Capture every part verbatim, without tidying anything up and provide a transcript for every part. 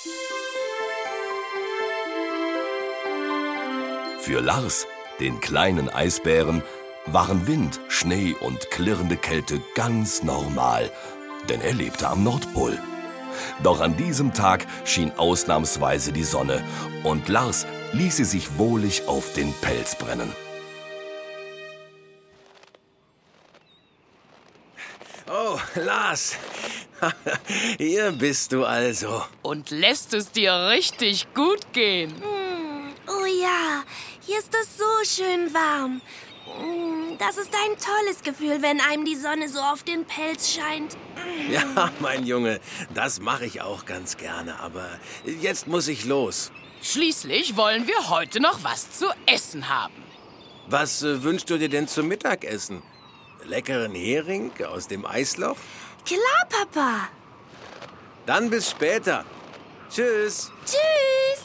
Für Lars, den kleinen Eisbären, waren Wind, Schnee und klirrende Kälte ganz normal, denn er lebte am Nordpol. Doch an diesem Tag schien ausnahmsweise die Sonne und Lars ließ sie sich wohlig auf den Pelz brennen. Oh, Lars, hier bist du also. Und lässt es dir richtig gut gehen. Mm, oh ja, hier ist es so schön warm. Mm, das ist ein tolles Gefühl, wenn einem die Sonne so auf den Pelz scheint. Mm. Ja, mein Junge, das mache ich auch ganz gerne, aber jetzt muss ich los. Schließlich wollen wir heute noch was zu essen haben. Was äh, wünschst du dir denn zum Mittagessen? Leckeren Hering aus dem Eisloch? Klar, Papa. Dann bis später. Tschüss. Tschüss.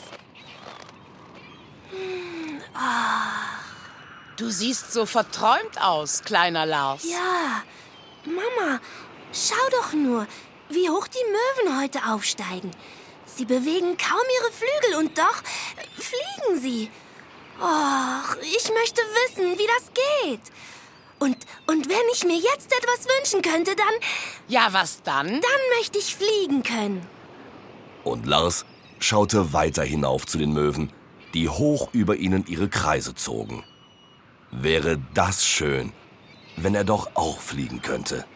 Mm, oh. Du siehst so verträumt aus, kleiner Lars. Ja, Mama, schau doch nur, wie hoch die Möwen heute aufsteigen. Sie bewegen kaum ihre Flügel und doch fliegen sie. Och, ich möchte wissen, wie das geht. Und, und wenn ich mir jetzt etwas wünschen könnte, dann... Ja, was dann? Dann möchte ich fliegen können. Und Lars schaute weiter hinauf zu den Möwen, die hoch über ihnen ihre Kreise zogen. Wäre das schön, wenn er doch auch fliegen könnte.